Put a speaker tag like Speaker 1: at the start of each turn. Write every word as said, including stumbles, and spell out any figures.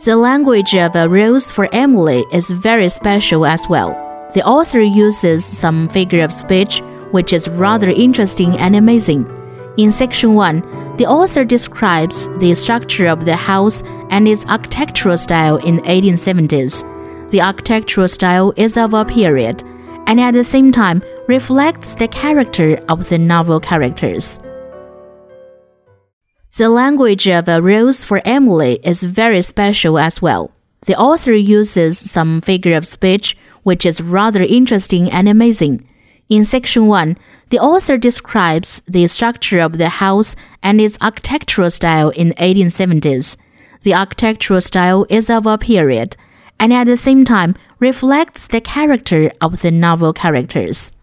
Speaker 1: The language of A Rose for Emily is very special as well. The author uses some figure of speech which is rather interesting and amazing. In section one, the author describes the structure of the house and its architectural style in the eighteen seventies. The architectural style is of a period, and at the same time reflects the character of the novel characters. The language of A Rose for Emily is very special as well. The author uses some figure of speech which is rather interesting and amazing. In section one, the author describes the structure of the house and its architectural style in the eighteen seventies. The architectural style is of a period, and at the same time reflects the character of the novel characters.